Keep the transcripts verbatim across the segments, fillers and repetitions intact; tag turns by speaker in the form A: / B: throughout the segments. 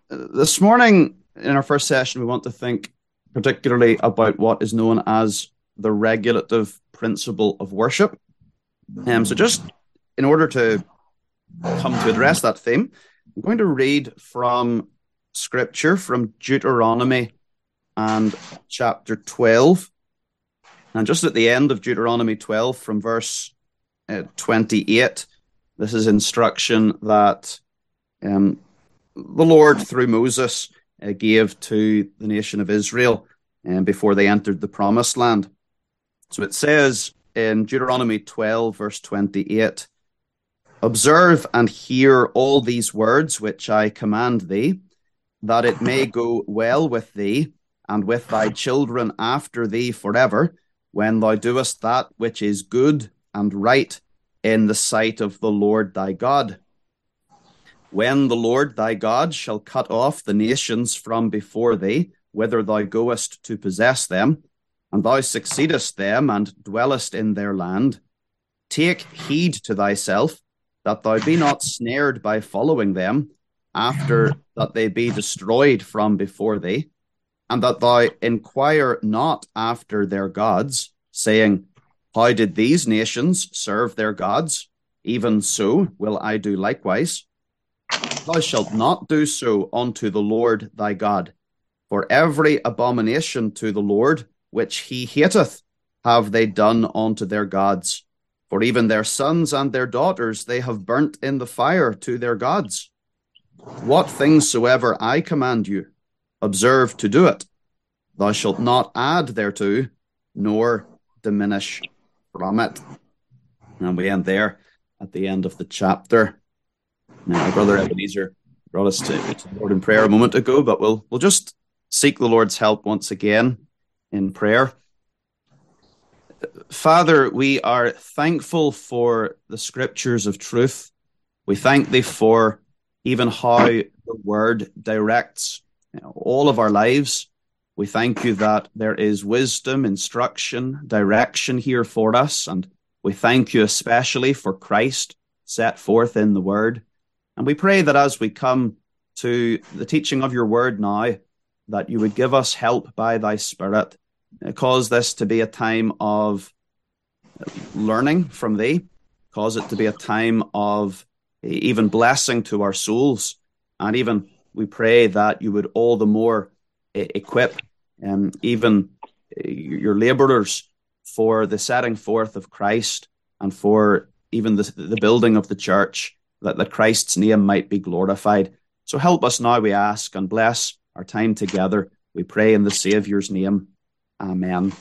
A: This morning, in our first session, we want to think particularly about what is known as the regulative principle of worship. Um, so, just in order to come to address that theme, I'm going to read from Scripture from Deuteronomy and chapter twelve. And just at the end of Deuteronomy twelve, from verse uh, twenty-eight, this is instruction that um, the Lord, through Moses, uh, gave to the nation of Israel um, before they entered the promised land. So it says in Deuteronomy twelve, verse twenty-eight, "Observe and hear all these words which I command thee, that it may go well with thee and with thy children after thee forever, when thou doest that which is good and right in the sight of the Lord thy God. When the Lord thy God shall cut off the nations from before thee, whither thou goest to possess them, and thou succeedest them and dwellest in their land, take heed to thyself, that thou be not snared by following them, after that they be destroyed from before thee, and that thou inquire not after their gods, saying, How did these nations serve their gods? Even so will I do likewise. Thou shalt not do so unto the Lord thy God. For every abomination to the Lord which he hateth have they done unto their gods. For even their sons and their daughters they have burnt in the fire to their gods. What things soever I command you, observe to do it. Thou shalt not add thereto, nor diminish from it." And we end there at the end of the chapter. Now, my brother Ebenezer brought us to, to the Lord in prayer a moment ago, but we'll we'll just seek the Lord's help once again in prayer. Father, we are thankful for the scriptures of truth. We thank thee for even how the word directs, you know, all of our lives. We thank you that there is wisdom, instruction, direction here for us, and we thank you especially for Christ set forth in the word. And we pray that as we come to the teaching of your word now, that you would give us help by thy Spirit, cause this to be a time of learning from thee, cause it to be a time of even blessing to our souls, and even we pray that you would all the more equip um, even your laborers for the setting forth of Christ and for even the, the building of the church, that, that Christ's name might be glorified. So help us now, we ask, and bless our time together. We pray in the Saviour's name. Amen.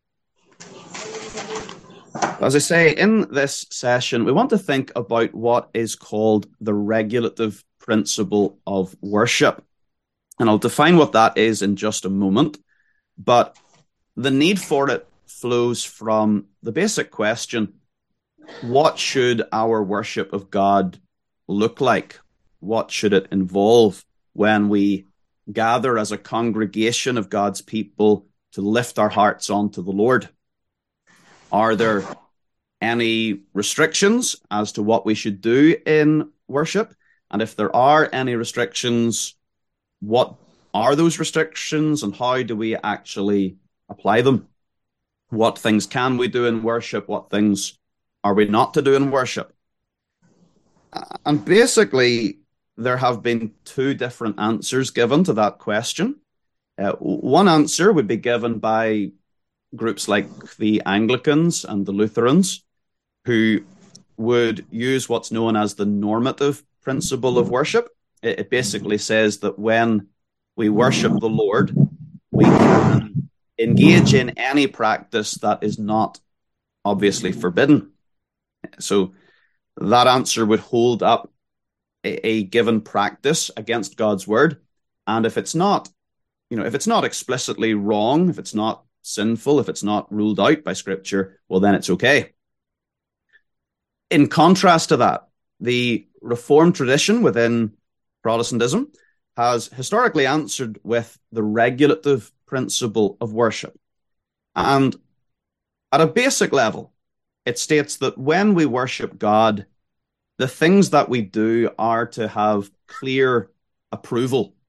A: As I say, in this session, we want to think about what is called the regulative principle of worship. And I'll define what that is in just a moment. But the need for it flows from the basic question, what should our worship of God look like? What should it involve when we gather as a congregation of God's people to lift our hearts onto the Lord? Are there any restrictions as to what we should do in worship? And if there are any restrictions, what are those restrictions and how do we actually apply them? What things can we do in worship? What things are we not to do in worship? And basically, there have been two different answers given to that question. Uh, one answer would be given by groups like the Anglicans and the Lutherans, who would use what's known as the normative principle of worship. It, it basically says that when we worship the Lord, we can engage in any practice that is not obviously forbidden. So that answer would hold up a, a given practice against God's word. And if it's not, you know, if it's not explicitly wrong, if it's not sinful, if it's not ruled out by Scripture, well, then it's okay. In contrast to that, the Reformed tradition within Protestantism has historically answered with the regulative principle of worship. And at a basic level, it states that when we worship God, the things that we do are to have clear approval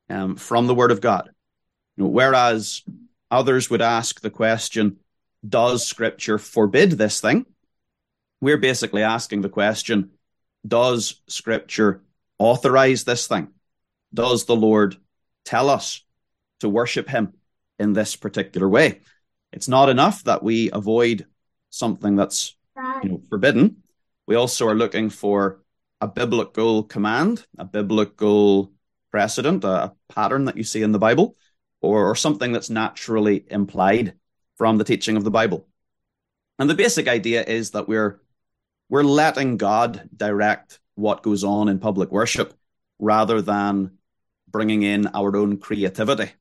A: um, from the Word of God. You know, whereas others would ask the question, does Scripture forbid this thing? We're basically asking the question, does Scripture authorize this thing? Does the Lord tell us to worship him in this particular way? It's not enough that we avoid something that's, you know, forbidden. We also are looking for a biblical command, a biblical precedent, a pattern that you see in the Bible, or, or something that's naturally implied from the teaching of the Bible. And the basic idea is that we're we're letting God direct what goes on in public worship rather than bringing in our own creativity.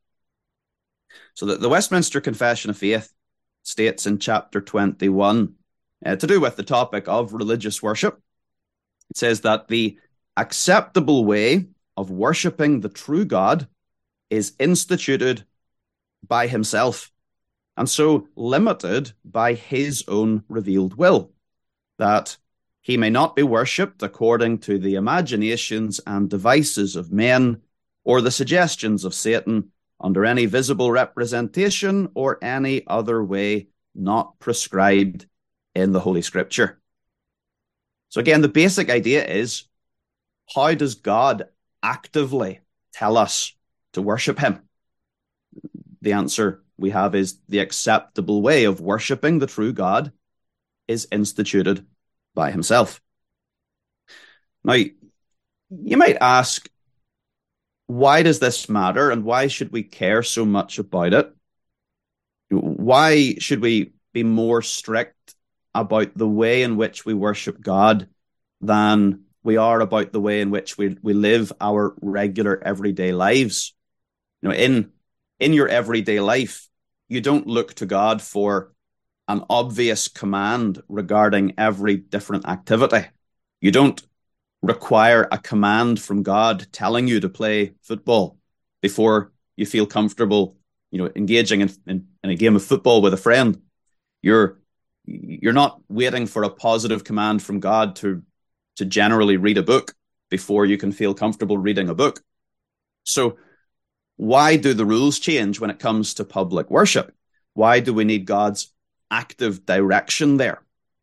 A: So the, the Westminster Confession of Faith states in chapter twenty-one, uh, to do with the topic of religious worship, it says that the acceptable way of worshipping the true God is instituted by himself, and so limited by his own revealed will, that he may not be worshipped according to the imaginations and devices of men or the suggestions of Satan under any visible representation or any other way not prescribed in the Holy Scripture. So again, the basic idea is, how does God actively tell us to worship him? The answer we have is the acceptable way of worshipping the true God is instituted by himself. Now, you might ask, why does this matter and why should we care so much about it? Why should we be more strict about the way in which we worship God than we are about the way in which we, we live our regular everyday lives? You know, in, in your everyday life, you don't look to God for an obvious command regarding every different activity. You don't require a command from God telling you to play football before you feel comfortable, you know, engaging in, in, in a game of football with a friend. You're you're not waiting for a positive command from God to to generally read a book before you can feel comfortable reading a book. So why do the rules change when it comes to public worship? Why do we need God's active direction there?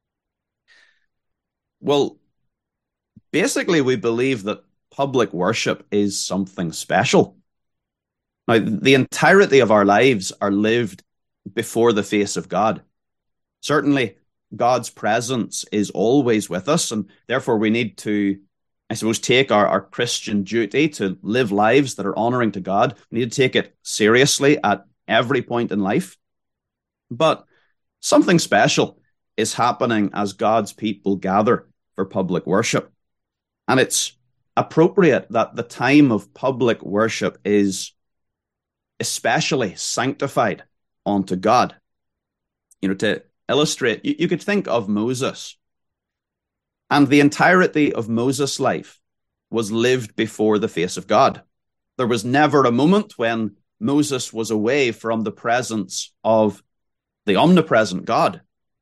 A: Well, basically, we believe that public worship is something special. Now, the entirety of our lives are lived before the face of God. Certainly, God's presence is always with us, and therefore we need to, I suppose, take our, our Christian duty to live lives that are honoring to God. We need to take it seriously at every point in life. But something special is happening as God's people gather for public worship. And it's appropriate that the time of public worship is especially sanctified unto God. You know, to illustrate, you, you could think of Moses. And the entirety of Moses' life was lived before the face of God. There was never a moment when Moses was away from the presence of the omnipresent God.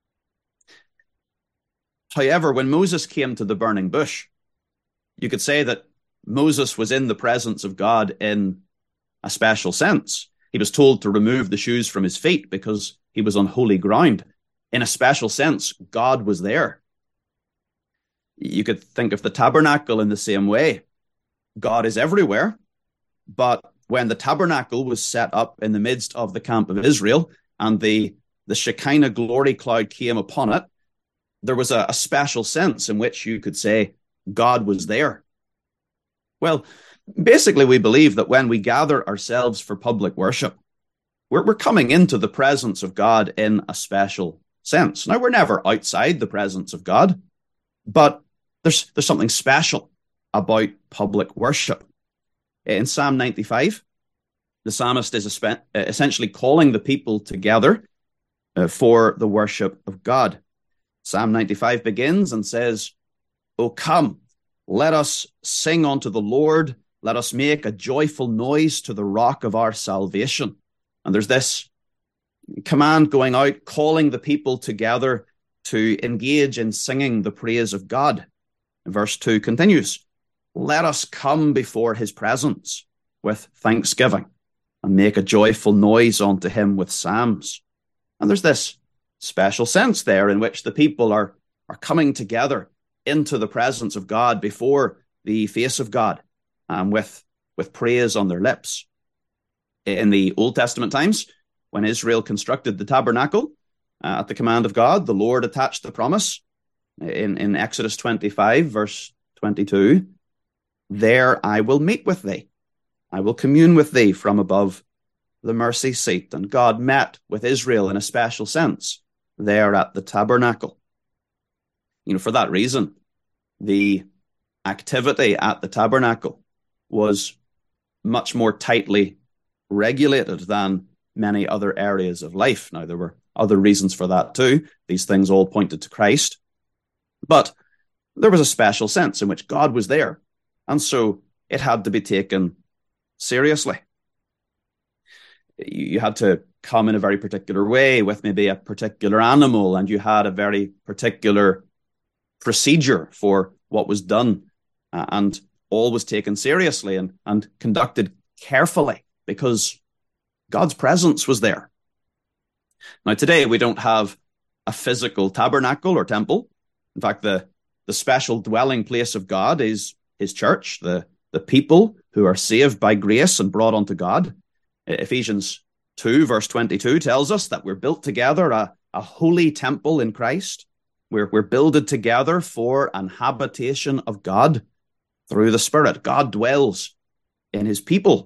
A: However, when Moses came to the burning bush, you could say that Moses was in the presence of God in a special sense. He was told to remove the shoes from his feet because he was on holy ground. In a special sense, God was there. You could think of the tabernacle in the same way. God is everywhere, but when the tabernacle was set up in the midst of the camp of Israel and the, the Shekinah glory cloud came upon it, there was a, a special sense in which you could say God was there. Well, basically, we believe that when we gather ourselves for public worship, we're, we're coming into the presence of God in a special sense. Now, we're never outside the presence of God, but there's, there's something special about public worship. In Psalm ninety-five, the psalmist is essentially calling the people together uh, for the worship of God. Psalm ninety-five begins and says, "O come, let us sing unto the Lord. Let us make a joyful noise to the rock of our salvation." And there's this command going out, calling the people together to engage in singing the praise of God. Verse two continues, "Let us come before his presence with thanksgiving and make a joyful noise unto him with psalms. And there's this special sense there in which the people are, are coming together into the presence of God, before the face of God, um, with, with praise on their lips. In the Old Testament times, when Israel constructed the tabernacle, uh, at the command of God, the Lord attached the promise in, in Exodus twenty-five, verse twenty-two, there I will meet with thee. I will commune with thee from above the mercy seat. And God met with Israel in a special sense there at the tabernacle. You know, for that reason, the activity at the tabernacle was much more tightly regulated than many other areas of life. Now, there were other reasons for that too. These things all pointed to Christ. But there was a special sense in which God was there. And so it had to be taken seriously. You had to come in a very particular way with maybe a particular animal, and you had a very particular procedure for what was done, uh, and all was taken seriously and, and conducted carefully because God's presence was there. Now, today we don't have a physical tabernacle or temple. In fact, the, the special dwelling place of God is his church, the, the people who are saved by grace and brought unto God. Ephesians two, verse twenty-two tells us that we're built together, a, a holy temple in Christ. We're, we're builded together for an habitation of God through the Spirit. God dwells in his people.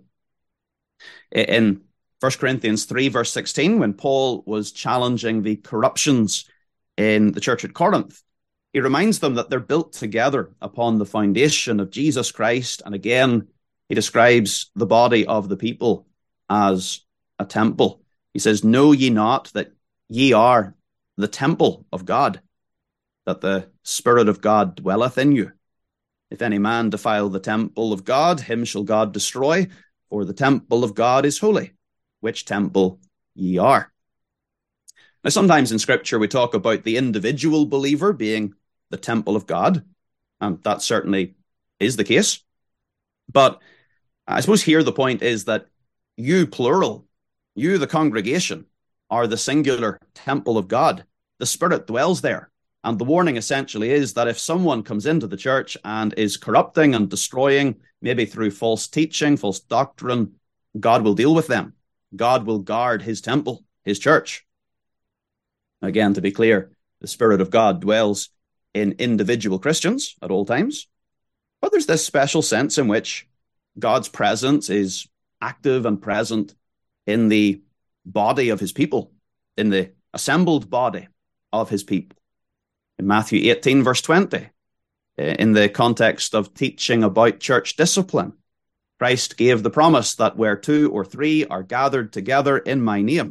A: In First Corinthians three, verse sixteen, when Paul was challenging the corruptions in the church at Corinth, he reminds them that they're built together upon the foundation of Jesus Christ. And again, he describes the body of the people as a temple. He says, know ye not that ye are the temple of God, that the Spirit of God dwelleth in you? If any man defile the temple of God, him shall God destroy, for the temple of God is holy, which temple ye are. Now, sometimes in Scripture we talk about the individual believer being the temple of God, and that certainly is the case. But I suppose here the point is that you, plural, you, the congregation, are the singular temple of God. The Spirit dwells there. And the warning essentially is that if someone comes into the church and is corrupting and destroying, maybe through false teaching, false doctrine, God will deal with them. God will guard his temple, his church. Again, to be clear, the Spirit of God dwells in individual Christians at all times. But there's this special sense in which God's presence is active and present in the body of his people, in the assembled body of his people. In Matthew eighteen, verse twenty, in the context of teaching about church discipline, Christ gave the promise that where two or three are gathered together in my name,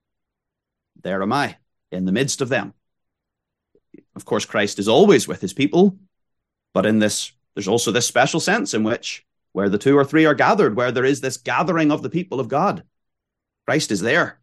A: there am I, in the midst of them. Of course, Christ is always with his people, but in this, there's also this special sense in which where the two or three are gathered, where there is this gathering of the people of God, Christ is there.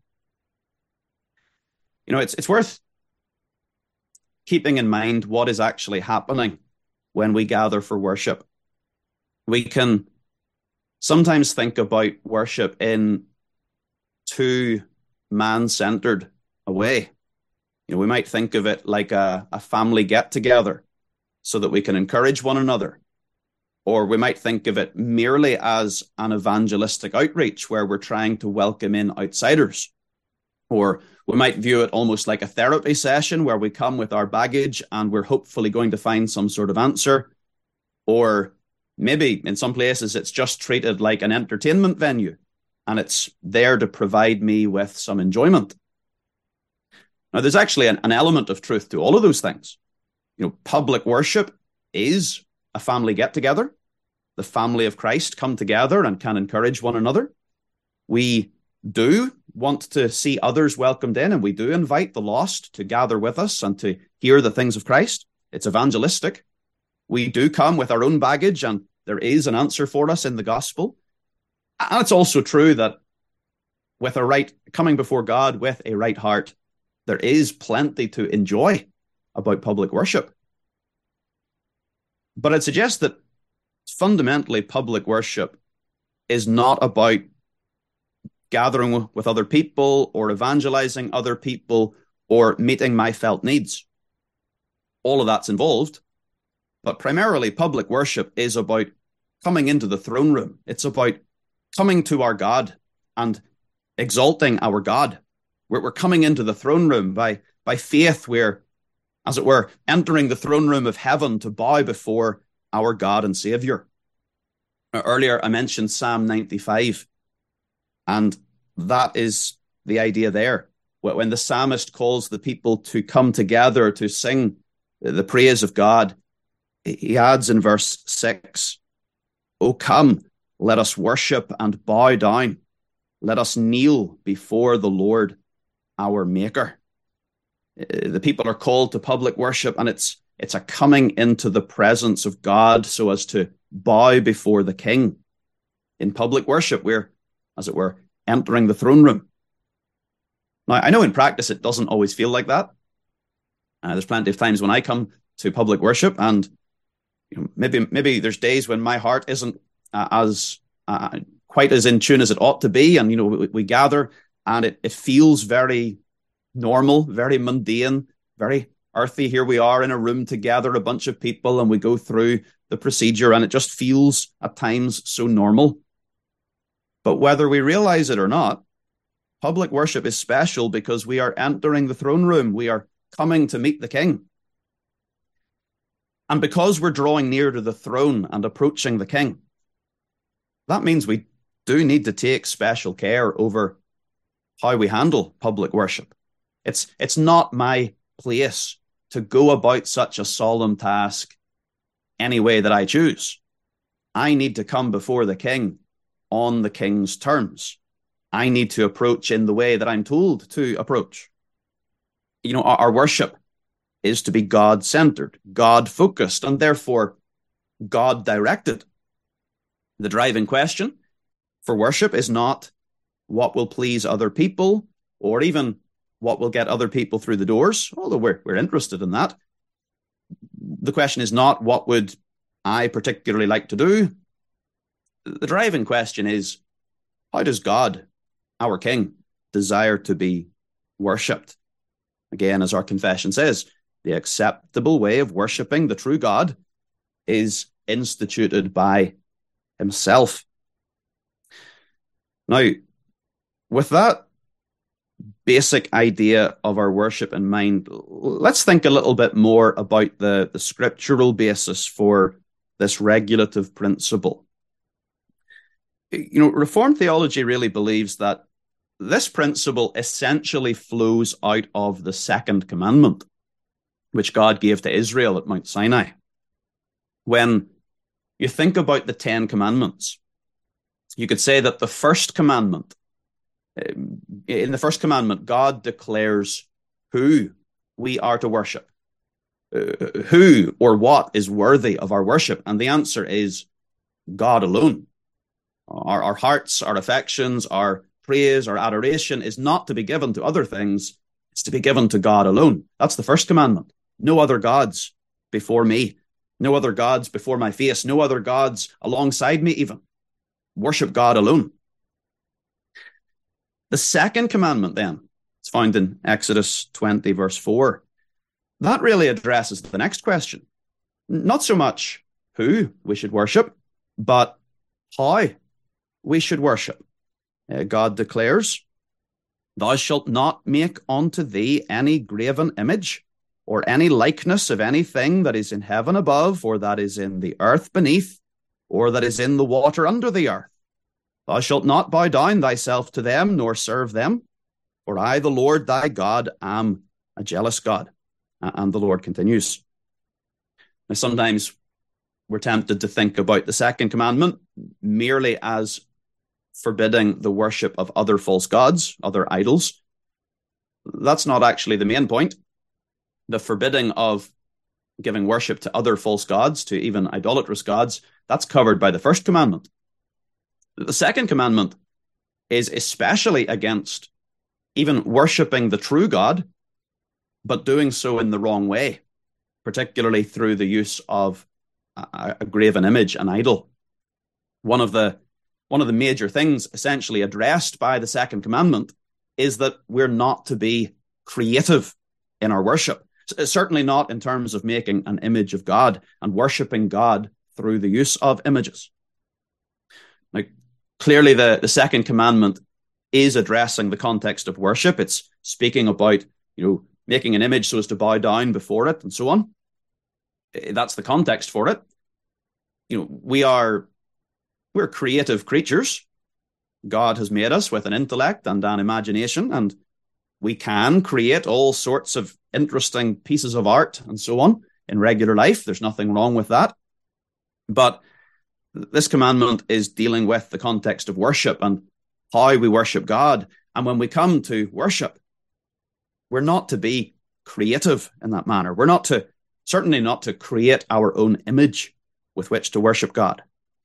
A: You know, it's it's worth keeping in mind what is actually happening when we gather for worship. We can sometimes think about worship in too man-centered a way. You know, we might think of it like a, a family get-together so that we can encourage one another. Or we might think of it merely as an evangelistic outreach where we're trying to welcome in outsiders. Or we might view it almost like a therapy session where we come with our baggage and we're hopefully going to find some sort of answer. Or maybe in some places it's just treated like an entertainment venue and it's there to provide me with some enjoyment. Now, there's actually an, an element of truth to all of those things. You know, public worship is a family get-together. The family of Christ come together and can encourage one another. We do want to see others welcomed in, and we do invite the lost to gather with us and to hear the things of Christ. It's evangelistic. We do come with our own baggage, and there is an answer for us in the gospel. And it's also true that with a right, coming before God with a right heart, there is plenty to enjoy about public worship. But I'd suggest that fundamentally public worship is not about gathering with other people or evangelizing other people or meeting my felt needs. All of that's involved, but primarily public worship is about coming into the throne room. It's about coming to our God and exalting our God. We're, we're coming into the throne room by, by faith. We're, as it were, entering the throne room of heaven to bow before our God and Savior. Earlier, I mentioned Psalm ninety-five, and that is the idea there. When the psalmist calls the people to come together to sing the praise of God, he adds in verse six, "O come, let us worship and bow down. Let us kneel before the Lord, our Maker." The people are called to public worship, and it's it's a coming into the presence of God so as to bow before the King. In public worship, we're, as it were, entering the throne room. Now, I know in practice it doesn't always feel like that. Uh, there's plenty of times when I come to public worship, and you know, maybe maybe there's days when my heart isn't uh, as uh, quite as in tune as it ought to be, and you know we, we gather, and it it feels very normal, very mundane, very earthy. Here we are in a room together, a bunch of people, and we go through the procedure, and it just feels at times so normal. But whether we realize it or not, public worship is special because we are entering the throne room. We are coming to meet the King. And because we're drawing near to the throne and approaching the King, that means we do need to take special care over how we handle public worship. It's, it's not my place to go about such a solemn task any way that I choose. I need to come before the King on the King's terms. I need to approach in the way that I'm told to approach. You know, our, our worship is to be God-centered, God-focused, and therefore God-directed. The driving question for worship is not what will please other people or even what will get other people through the doors, although we're, we're interested in that. The question is not what would I particularly like to do. The driving question is, how does God, our King, desire to be worshipped? Again, as our confession says, the acceptable way of worshipping the true God is instituted by himself. Now, with that basic idea of our worship in mind, let's think a little bit more about the, the scriptural basis for this regulative principle. You know, Reformed theology really believes that this principle essentially flows out of the second commandment, which God gave to Israel at Mount Sinai. When you think about the Ten Commandments, you could say that the first commandment, in the first commandment, God declares who we are to worship, uh, who or what is worthy of our worship. And the answer is God alone. Our, our hearts, our affections, our praise, our adoration is not to be given to other things. It's to be given to God alone. That's the first commandment. No other gods before me. No other gods before my face. No other gods alongside me even. Worship God alone. The second commandment then, it's found in Exodus twenty, verse four. That really addresses the next question. Not so much who we should worship, but how we should worship. Uh, God declares, "Thou shalt not make unto thee any graven image, or any likeness of anything that is in heaven above, or that is in the earth beneath, or that is in the water under the earth. Thou shalt not bow down thyself to them, nor serve them. For I, the Lord thy God, am a jealous God." And the Lord continues. Now, sometimes we're tempted to think about the second commandment merely as forbidding the worship of other false gods, other idols. That's not actually the main point. The forbidding of giving worship to other false gods, to even idolatrous gods, that's covered by the first commandment. The second commandment is especially against even worshipping the true God, but doing so in the wrong way, particularly through the use of a, a graven image, an idol. One of the one of the major things essentially addressed by the second commandment is that we're not to be creative in our worship. Certainly not in terms of making an image of God and worshiping God through the use of images. Now, clearly the, the second commandment is addressing the context of worship. It's speaking about, you know, making an image so as to bow down before it and so on. That's the context for it. You know, we are, we're creative creatures. God has made us with an intellect and an imagination, and we can create all sorts of interesting pieces of art and so on in regular life. There's nothing wrong with that. But this commandment is dealing with the context of worship and how we worship God. And when we come to worship, we're not to be creative in that manner. We're not to, certainly not to create our own image with which to worship God.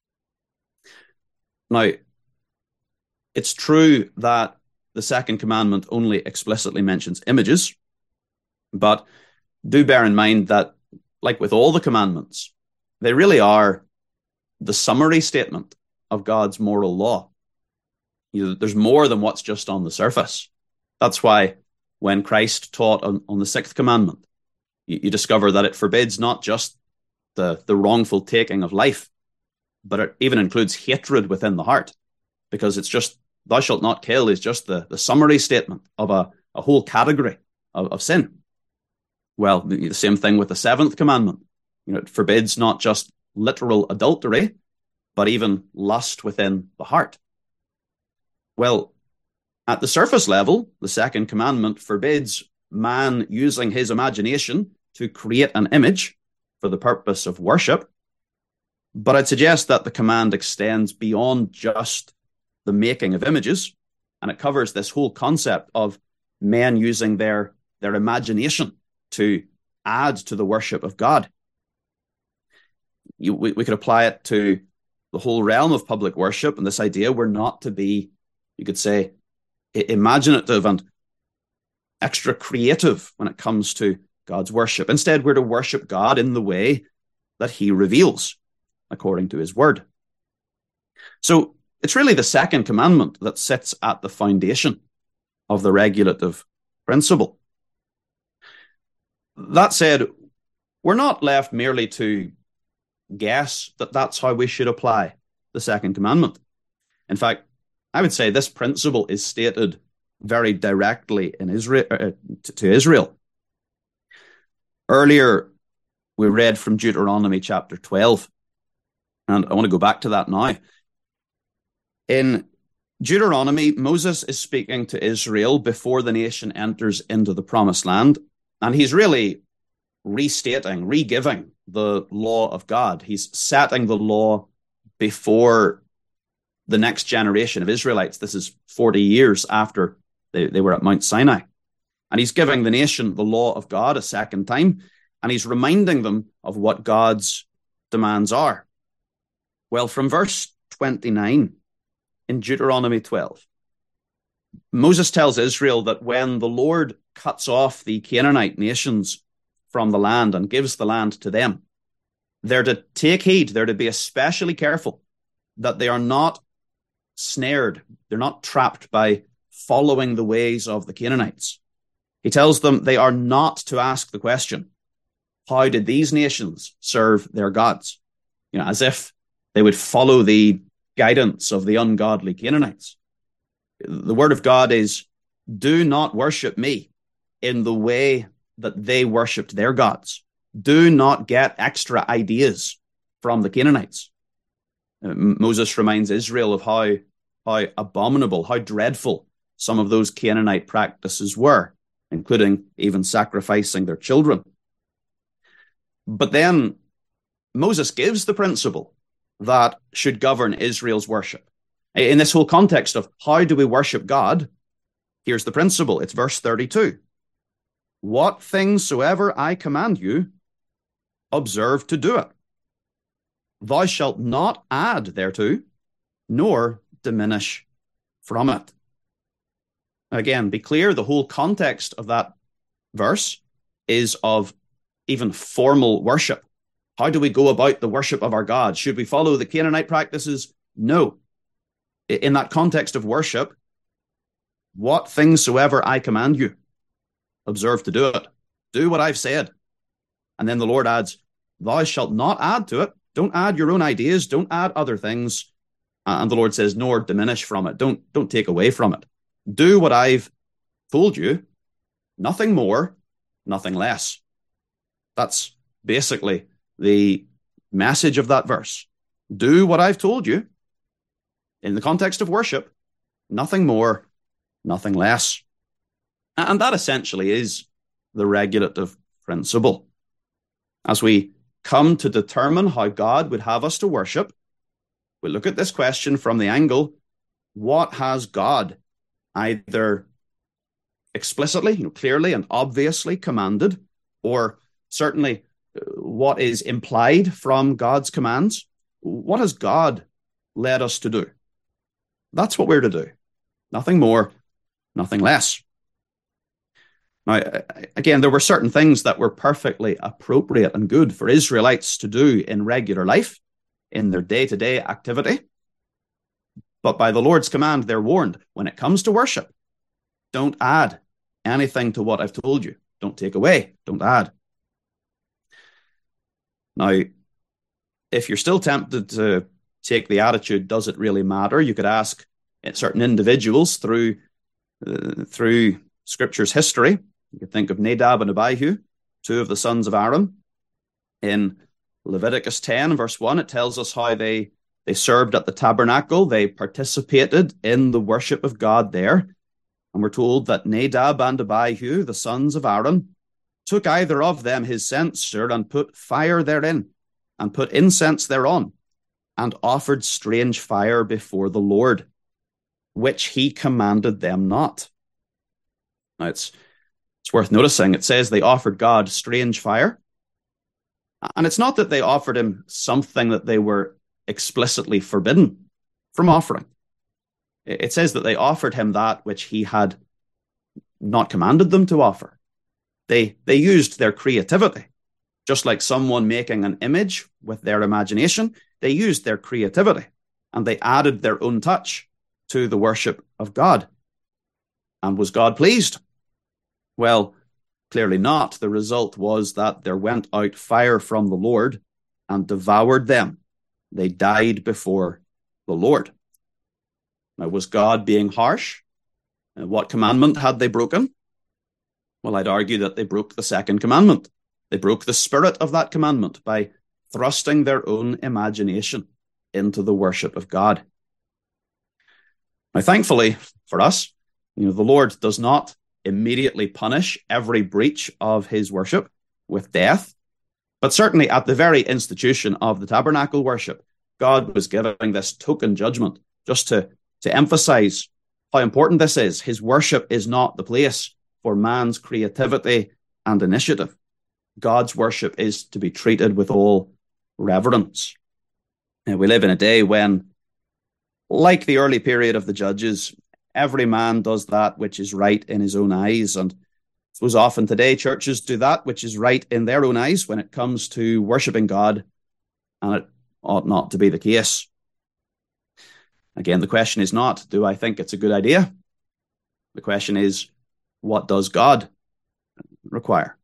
A: Now, it's true that the second commandment only explicitly mentions images, but do bear in mind that, like with all the commandments, they really are the summary statement of God's moral law. You know, there's more than what's just on the surface. That's why when Christ taught on, on the sixth commandment, you, you discover that it forbids not just the, the wrongful taking of life, but it even includes hatred within the heart, because it's just, thou shalt not kill is just the, the summary statement of a, a whole category of, of sin. Well, the, the same thing with the seventh commandment. You know, it forbids not just literal adultery, but even lust within the heart. Well, at the surface level, the second commandment forbids man using his imagination to create an image for the purpose of worship. But I'd suggest that the command extends beyond just the making of images, and it covers this whole concept of men using their, their imagination to add to the worship of God. You, we, we could apply it to the whole realm of public worship, and this idea we're not to be, you could say, imaginative and extra creative when it comes to God's worship. Instead, we're to worship God in the way that he reveals, according to his word. So it's really the second commandment that sits at the foundation of the regulative principle. That said, we're not left merely to guess that that's how we should apply the second commandment. In fact, I would say this principle is stated very directly in Israel, uh, to Israel. Earlier, we read from Deuteronomy chapter twelve, and I want to go back to that now. In Deuteronomy, Moses is speaking to Israel before the nation enters into the promised land, and he's really restating, re-giving the law of God. He's setting the law before the next generation of Israelites. This is forty years after they, they were at Mount Sinai. And he's giving the nation the law of God a second time, and he's reminding them of what God's demands are. Well, from verse twenty-nine in Deuteronomy twelve, Moses tells Israel that when the Lord cuts off the Canaanite nations from the land and gives the land to them, they're to take heed, they're to be especially careful that they are not snared, they're not trapped by following the ways of the Canaanites. He tells them they are not to ask the question, how did these nations serve their gods? You know, as if they would follow the guidance of the ungodly Canaanites. The word of God is, do not worship me in the way that they worshipped their gods. Do not get extra ideas from the Canaanites. Uh, Moses reminds Israel of how, how abominable, how dreadful some of those Canaanite practices were, including even sacrificing their children. But then Moses gives the principle that should govern Israel's worship. In this whole context of how do we worship God, here's the principle. It's verse thirty-two. What things soever I command you, observe to do it. Thou shalt not add thereto, nor diminish from it. Again, be clear, the whole context of that verse is of even formal worship. How do we go about the worship of our God? Should we follow the Canaanite practices? No. In that context of worship, what things soever I command you, observe to do it. Do what I've said. And then the Lord adds, thou shalt not add to it. Don't add your own ideas. Don't add other things. And the Lord says, nor diminish from it. Don't, don't take away from it. Do what I've told you. Nothing more, nothing less. That's basically the message of that verse. Do what I've told you. In the context of worship, nothing more, nothing less. And that essentially is the regulative principle. As we come to determine how God would have us to worship, we look at this question from the angle, what has God either explicitly, you know, clearly and obviously commanded, or certainly what is implied from God's commands? What has God led us to do? That's what we're to do. Nothing more, nothing less. Now, again, there were certain things that were perfectly appropriate and good for Israelites to do in regular life, in their day-to-day activity. But by the Lord's command, they're warned, when it comes to worship, don't add anything to what I've told you. Don't take away, don't add. Now, if you're still tempted to take the attitude, does it really matter? You could ask certain individuals through, uh, through Scripture's history. You could think of Nadab and Abihu, two of the sons of Aaron. In Leviticus ten, verse one, it tells us how they, they served at the tabernacle. They participated in the worship of God there. And we're told that Nadab and Abihu, the sons of Aaron, took either of them his censer and put fire therein, and put incense thereon, and offered strange fire before the Lord, which he commanded them not. Now, it's, it's worth noticing, it says they offered God strange fire. And it's not that they offered him something that they were explicitly forbidden from offering. It says that they offered him that which he had not commanded them to offer. They, they used their creativity. Just like someone making an image with their imagination, they used their creativity and they added their own touch to the worship of God. And was God pleased? Well, clearly not. The result was that there went out fire from the Lord and devoured them. They died before the Lord. Now, was God being harsh? And what commandment had they broken? Well, I'd argue that they broke the second commandment. They broke the spirit of that commandment by thrusting their own imagination into the worship of God. Now, thankfully for us, you know, the Lord does not immediately punish every breach of his worship with death, but certainly at the very institution of the tabernacle worship, God was giving this token judgment just to, to emphasize how important this is. His worship is not the place for man's creativity and initiative. God's worship is to be treated with all reverence. And we live in a day when, like the early period of the Judges, every man does that which is right in his own eyes. And I suppose often today churches do that which is right in their own eyes when it comes to worshipping God, and it ought not to be the case. Again, the question is not, do I think it's a good idea? The question is, what does God require?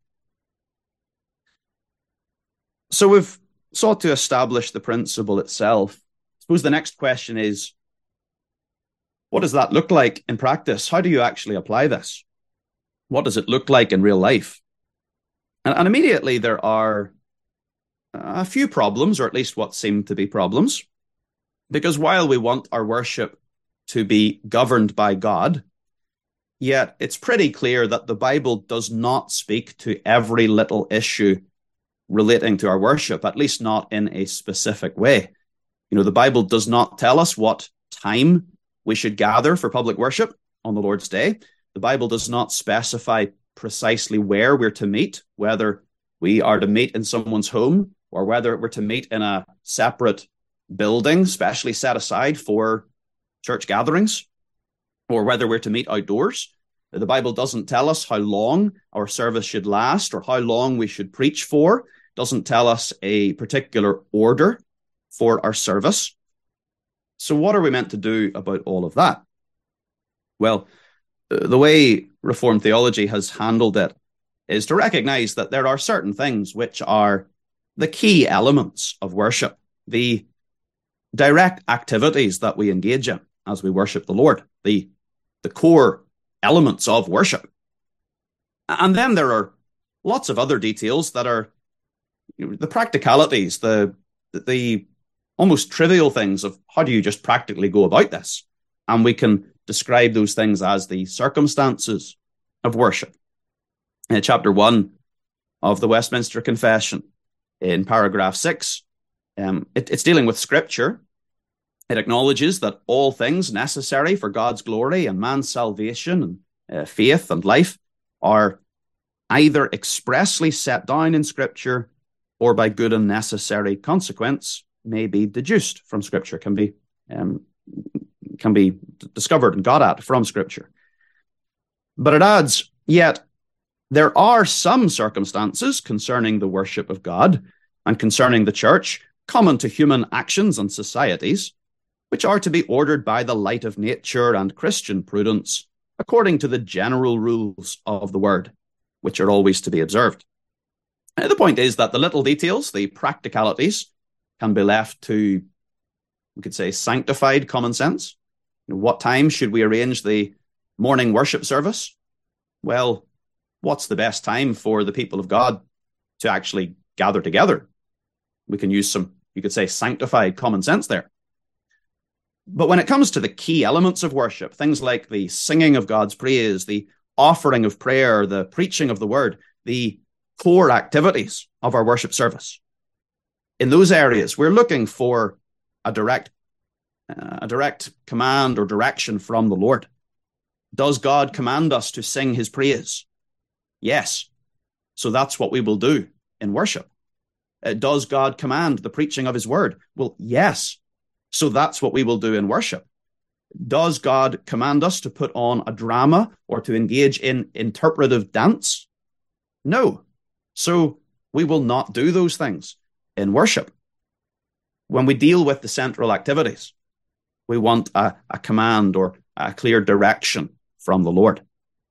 A: So we've sought to establish the principle itself. I suppose the next question is, what does that look like in practice? How do you actually apply this? What does it look like in real life? And, and immediately there are a few problems, or at least what seem to be problems. Because while we want our worship to be governed by God, yet it's pretty clear that the Bible does not speak to every little issue relating to our worship, at least not in a specific way. You know, the Bible does not tell us what time we should gather for public worship on the Lord's Day. The Bible does not specify precisely where we're to meet, whether we are to meet in someone's home or whether we're to meet in a separate building specially set aside for church gatherings, or whether we're to meet outdoors. The Bible doesn't tell us how long our service should last or how long we should preach for. It doesn't tell us a particular order for our service. So what are we meant to do about all of that? Well, the way Reformed theology has handled it is to recognize that there are certain things which are the key elements of worship, the direct activities that we engage in as we worship the Lord, the, the core elements of worship. And then there are lots of other details that are, you know, the practicalities, the, the almost trivial things of how do you just practically go about this? And we can describe those things as the circumstances of worship. In chapter one of the Westminster Confession, in paragraph six, um, it, it's dealing with Scripture. It acknowledges that all things necessary for God's glory and man's salvation and uh, faith and life are either expressly set down in Scripture or by good and necessary consequence may be deduced from Scripture, can be um, can be discovered and got at from Scripture. But it adds, yet there are some circumstances concerning the worship of God and concerning the church, common to human actions and societies, which are to be ordered by the light of nature and Christian prudence, according to the general rules of the word, which are always to be observed. Uh, the point is that the little details, the practicalities, can be left to, we could say, sanctified common sense. You know, what time should we arrange the morning worship service? Well, what's the best time for the people of God to actually gather together? We can use some, you could say, sanctified common sense there. But when it comes to the key elements of worship, things like the singing of God's praise, the offering of prayer, the preaching of the word, the core activities of our worship service, in those areas, we're looking for a direct, uh, a direct command or direction from the Lord. Does God command us to sing his praise? Yes. So that's what we will do in worship. Uh, does God command the preaching of his word? Well, yes. So that's what we will do in worship. Does God command us to put on a drama or to engage in interpretive dance? No. So we will not do those things in worship. When we deal with the central activities, we want a, a command or a clear direction from the Lord.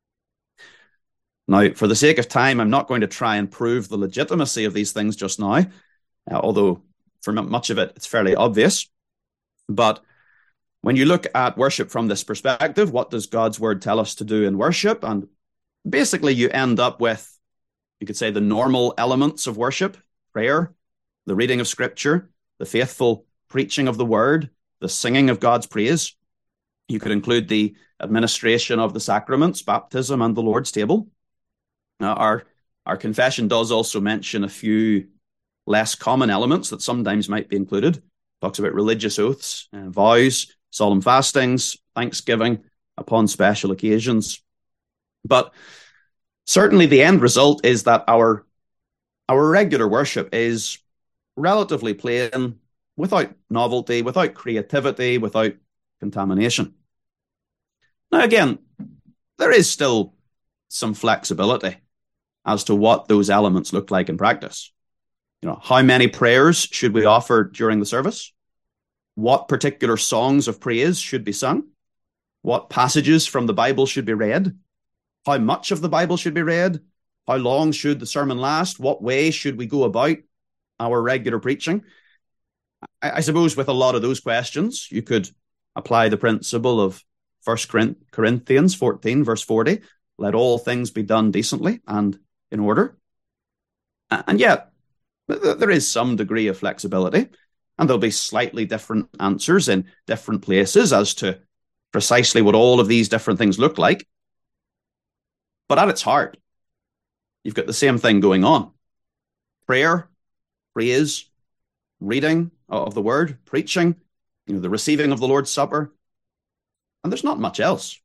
A: Now, for the sake of time, I'm not going to try and prove the legitimacy of these things just now, uh, although for much of it, it's fairly obvious. But when you look at worship from this perspective, what does God's word tell us to do in worship? And basically, you end up with, you could say, the normal elements of worship: prayer, the reading of Scripture, the faithful preaching of the word, the singing of God's praise. You could include the administration of the sacraments, baptism, and the Lord's table. Now, our, our confession does also mention a few less common elements that sometimes might be included. It talks about religious oaths, uh, vows, solemn fastings, thanksgiving upon special occasions. But certainly the end result is that our, our regular worship is relatively plain, without novelty, without creativity, without contamination. Now, again, there is still some flexibility as to what those elements look like in practice. You know, how many prayers should we offer during the service? What particular songs of praise should be sung? What passages from the Bible should be read? How much of the Bible should be read? How long should the sermon last? What way should we go about our regular preaching? I, I suppose with a lot of those questions, you could apply the principle of First Corinthians fourteen, verse forty, let all things be done decently and in order. And yet, there is some degree of flexibility, and there'll be slightly different answers in different places as to precisely what all of these different things look like. But at its heart, you've got the same thing going on. Prayer, praise, reading of the word, preaching, you know, the receiving of the Lord's Supper, and there's not much else.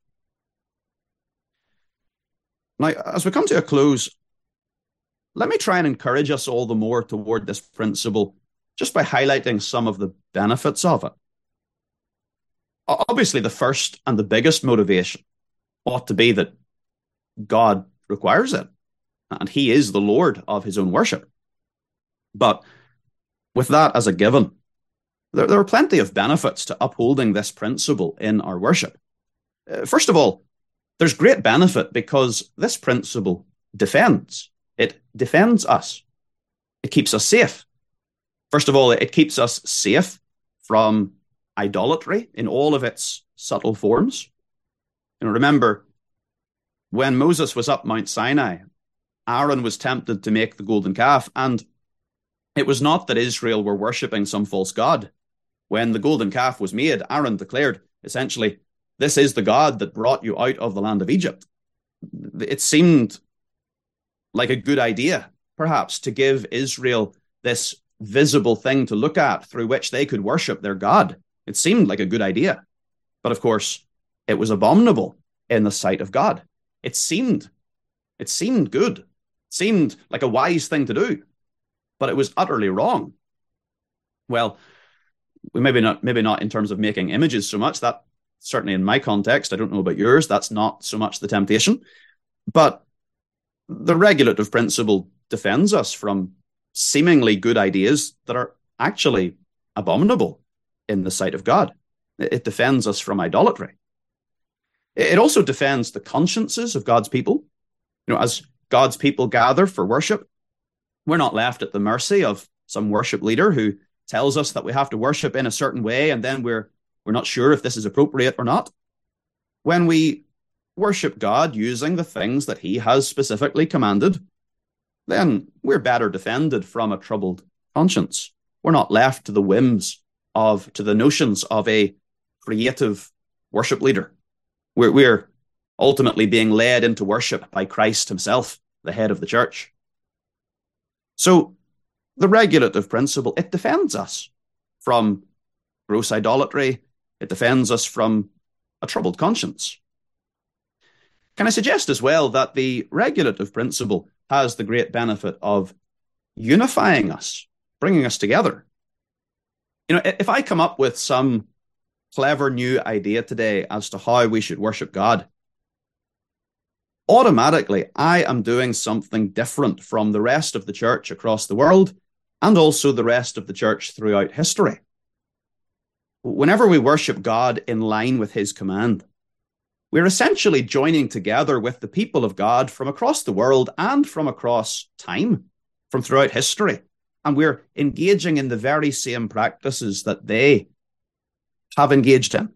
A: Now, as we come to a close, let me try and encourage us all the more toward this principle just by highlighting some of the benefits of it. Obviously, the first and the biggest motivation ought to be that God requires it, and he is the Lord of his own worship. But with that as a given, There, there are plenty of benefits to upholding this principle in our worship. Uh, first of all, there's great benefit because this principle defends. It defends us. It keeps us safe. First of all, it keeps us safe from idolatry in all of its subtle forms. You know, remember, when Moses was up Mount Sinai, Aaron was tempted to make the golden calf, and it was not that Israel were worshipping some false god. When the golden calf was made, Aaron declared, essentially, this is the God that brought you out of the land of Egypt. It seemed like a good idea, perhaps, to give Israel this visible thing to look at through which they could worship their God. It seemed like a good idea. But of course, it was abominable in the sight of God. It seemed, it seemed good. It seemed like a wise thing to do. But it was utterly wrong. Well, we maybe not, maybe not in terms of making images so much. That certainly in my context, I don't know about yours, that's not so much the temptation. But the regulative principle defends us from seemingly good ideas that are actually abominable in the sight of God. It defends us from idolatry. It also defends the consciences of God's people. You know, as God's people gather for worship, we're not left at the mercy of some worship leader who tells us that we have to worship in a certain way, and then we're we're not sure if this is appropriate or not. When we worship God using the things that he has specifically commanded, then we're better defended from a troubled conscience. We're not left to the whims of, to the notions of a creative worship leader. We're, we're ultimately being led into worship by Christ himself, the head of the church. So the regulative principle, it defends us from gross idolatry. It defends us from a troubled conscience. Can I suggest as well that the regulative principle has the great benefit of unifying us, bringing us together? You know, if I come up with some clever new idea today as to how we should worship God, automatically I am doing something different from the rest of the church across the world and also the rest of the church throughout history. Whenever we worship God in line with his command, we're essentially joining together with the people of God from across the world and from across time, from throughout history. And we're engaging in the very same practices that they have engaged in.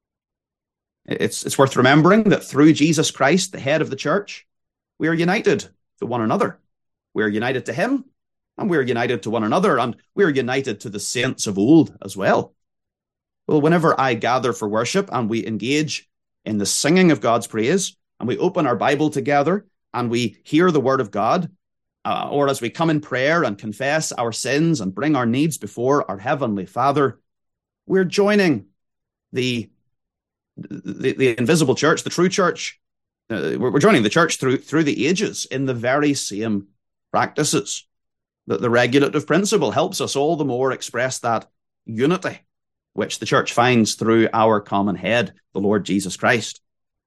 A: It's, it's worth remembering that through Jesus Christ, the head of the church, we are united to one another. We're united to him, and we're united to one another, and we're united to the saints of old as well. Well, whenever I gather for worship and we engage in the singing of God's praise, and we open our Bible together and we hear the word of God, uh, or as we come in prayer and confess our sins and bring our needs before our Heavenly Father, we're joining the, the, the invisible church, the true church. Uh, we're, we're joining the church through, through the ages in the very same practices. That the regulative principle helps us all the more express that unity which the church finds through our common head, the Lord Jesus Christ.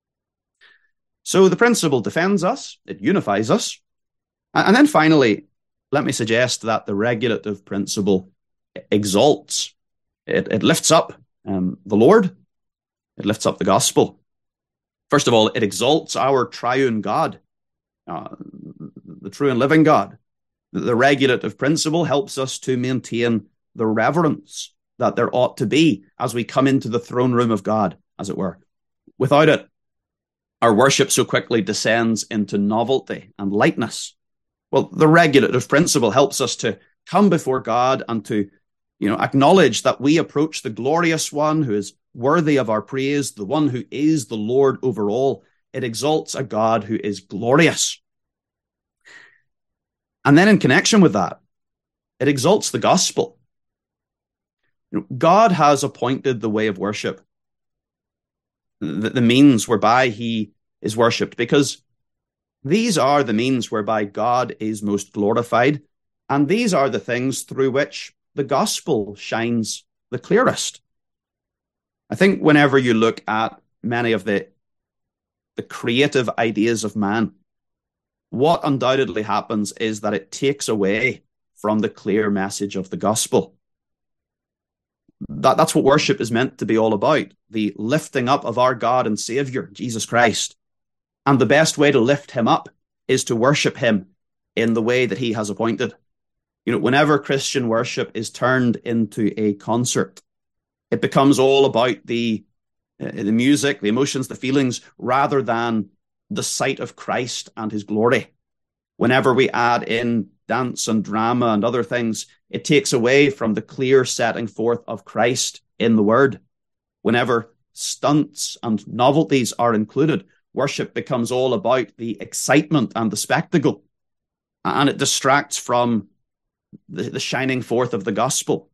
A: So the principle defends us, it unifies us. And then finally, let me suggest that the regulative principle exalts, it, it lifts up um, the Lord, it lifts up the gospel. First of all, it exalts our triune God, uh, the true and living God. The regulative principle helps us to maintain the reverence that there ought to be as we come into the throne room of God, as it were. Without it, our worship so quickly descends into novelty and lightness. Well, the regulative principle helps us to come before God and to, you know, acknowledge that we approach the glorious one who is worthy of our praise, the one who is the Lord over all. It exalts a God who is glorious. And then in connection with that, it exalts the gospel. You know, God has appointed the way of worship, the, the means whereby he is worshipped, because these are the means whereby God is most glorified, and these are the things through which the gospel shines the clearest. I think whenever you look at many of the, the creative ideas of man, what undoubtedly happens is that it takes away from the clear message of the gospel. That, that's what worship is meant to be all about, the lifting up of our God and Savior, Jesus Christ. And the best way to lift him up is to worship him in the way that he has appointed. You know, whenever Christian worship is turned into a concert, it becomes all about the, uh, the music, the emotions, the feelings, rather than the sight of Christ and his glory. Whenever we add in dance and drama and other things, it takes away from the clear setting forth of Christ in the word. Whenever stunts and novelties are included, worship becomes all about the excitement and the spectacle, and it distracts from the, the shining forth of the gospel.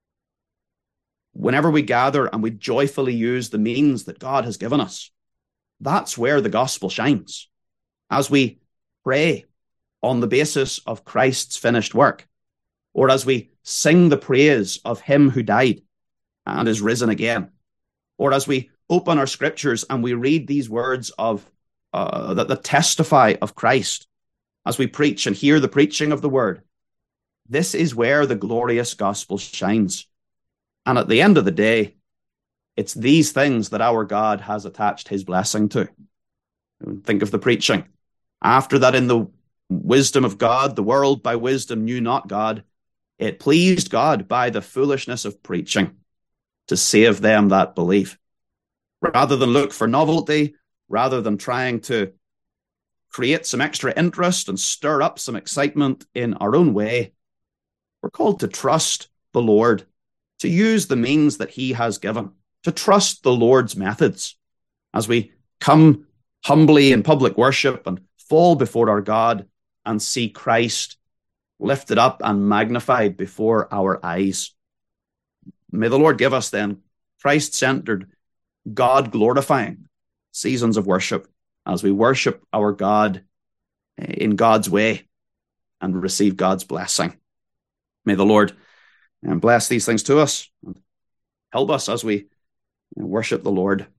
A: Whenever we gather and we joyfully use the means that God has given us, that's where the gospel shines. As we pray on the basis of Christ's finished work, or as we sing the praise of him who died and is risen again, or as we open our scriptures and we read these words of uh, that, that testify of Christ, as we preach and hear the preaching of the word, this is where the glorious gospel shines. And at the end of the day, it's these things that our God has attached his blessing to. Think of the preaching. After that, in the wisdom of God, the world by wisdom knew not God. It pleased God by the foolishness of preaching to save them that believe. Rather than look for novelty, rather than trying to create some extra interest and stir up some excitement in our own way, we're called to trust the Lord, to use the means that he has given, to trust the Lord's methods as we come humbly in public worship and fall before our God and see Christ lifted up and magnified before our eyes. May the Lord give us then Christ-centered, God-glorifying seasons of worship as we worship our God in God's way and receive God's blessing. May the Lord bless these things to us and help us as we worship the Lord.